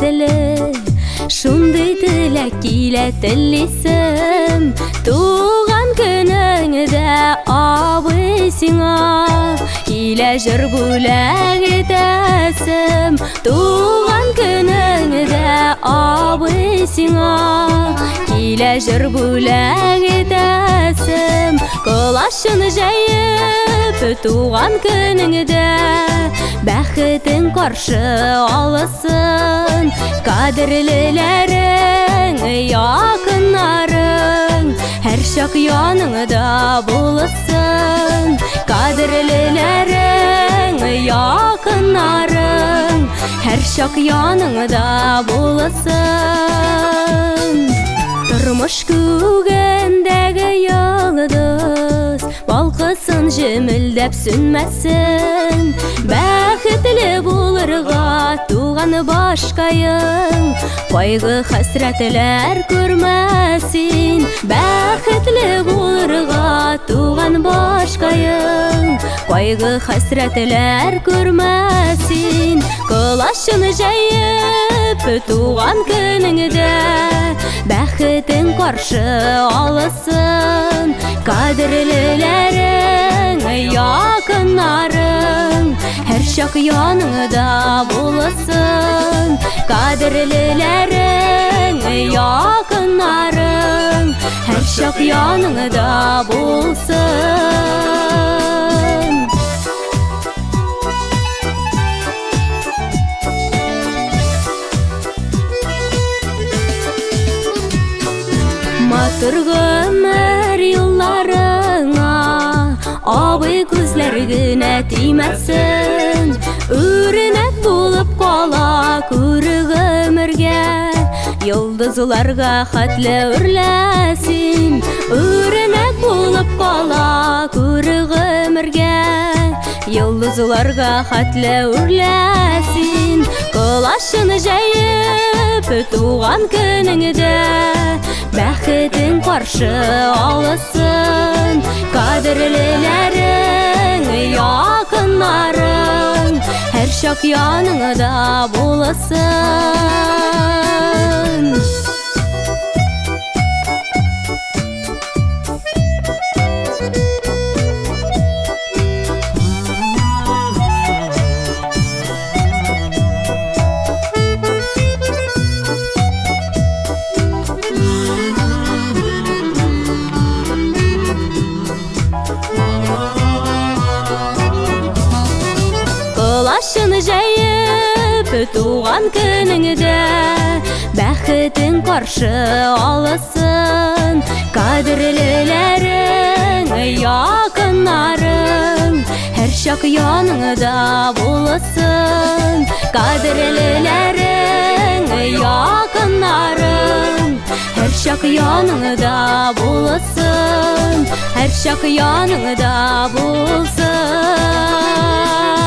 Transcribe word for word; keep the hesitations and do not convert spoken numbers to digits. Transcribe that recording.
тілі, шундай тілек келе тілесім. Туған күніңді абый сиңа, келе жүр бүләк етәсім. Туған күніңді абый сиңа, келе жүр бүләк етәсім. Колашын жайып туған күніңді, бәхетің қаршы алысын. Қадірлілерің, якынарың, әр шақ яныңда болысын. Қадірлілерің, якынарың, әр шақ яныңда болысын. Тұрмыш көгендегі йылдыз, балқысын жемілдеп сүнмәсін. Бәхетлі болырға туған башқайың, қайғы хәсрәтләр көрмәсін. Бәхетлі болырға туған башқайың, қайғы хәсрәтләр көрмәсін. Кылашын жайып туған күніңді, бәхетің қаршы алысын. Қадірлілерің, якынарың, әр шақ яныңда болысын. Қадірлілерің, якынарың, әр шақ яныңда болсын. Матыр гөмір юлларыңа, абый күзләр генә тимәсен. Үрнәк булып кала күрі гөмергә, йолдызларга хәтле үрләсин. Үрнәк булып кала күрі гөмергә, йолдызларга хәтле үрләсин. Кылашын жайып туған күніңді, бәхетің қаршы алысын. Қадірлілерің, якынарың, әр шақ яныңда болысын. Кылашын жайып туған күніңді, бәхетің қаршы алысын. Қадірлілерің, якынарың, әр шақ яныңда болысын. Қадірлілерің, якынарың, әр шақ яныңда болысын. Әр шақ яныңда болсын.